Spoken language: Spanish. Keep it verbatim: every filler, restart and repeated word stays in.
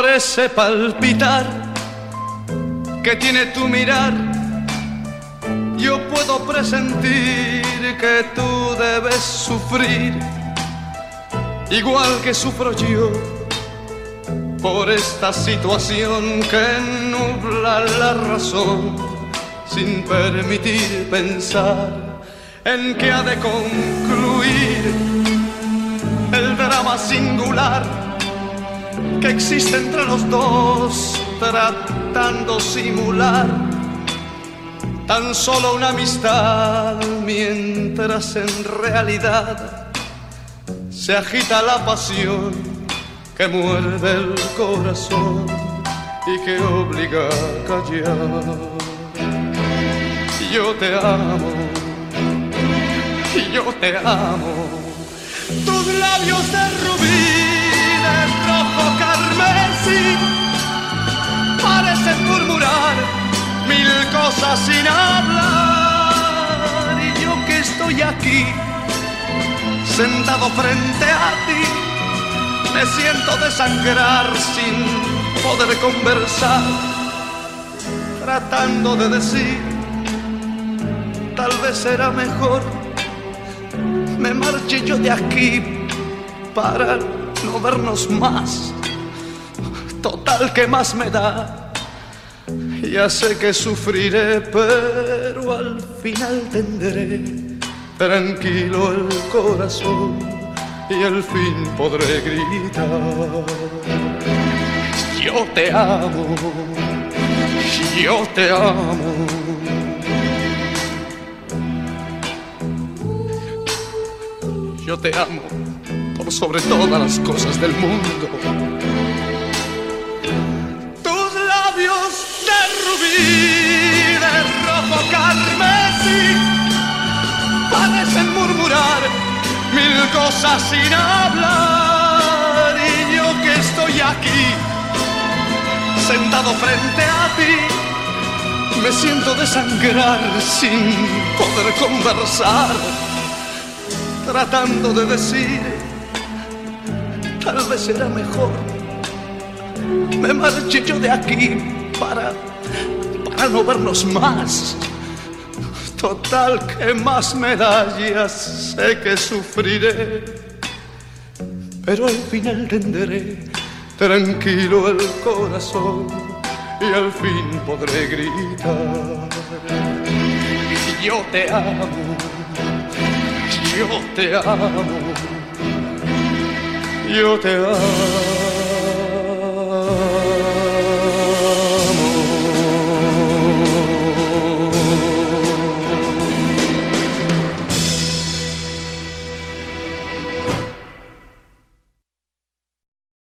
ese palpitar que tiene tu mirar, yo puedo presentir que tú debes sufrir, igual que sufro yo, por esta situación que nubla la razón, sin permitir pensar en que ha de concluir el drama singular que existe entre los dos, tratando simular tan solo una amistad, mientras en realidad se agita la pasión que muerde el corazón y que obliga a callar. Yo te amo, yo te amo. Tus labios de rubí, de rojo carmesí, parecen murmurar mil cosas sin hablar. Y yo que estoy aquí, sentado frente a ti, me siento desangrar sin poder conversar, tratando de decir, tal vez será mejor me marche yo de aquí para no vernos más. Total, ¿qué más me da? Ya sé que sufriré, pero al final tendré tranquilo el corazón y al fin podré gritar: yo te amo, yo te amo. Yo te amo por sobre todas las cosas del mundo. Tus labios de rubí, de rojo carmesí, parecen murmurar mil cosas sin hablar. Y yo que estoy aquí, sentado frente a ti, me siento desangrar sin poder conversar, tratando de decir, tal vez será mejor me marche yo de aquí para, para no vernos más. Total, ¿qué más me da? Ya sé que sufriré, pero al final tendré tranquilo el corazón y al fin podré gritar: yo te amo, yo te amo, yo te amo.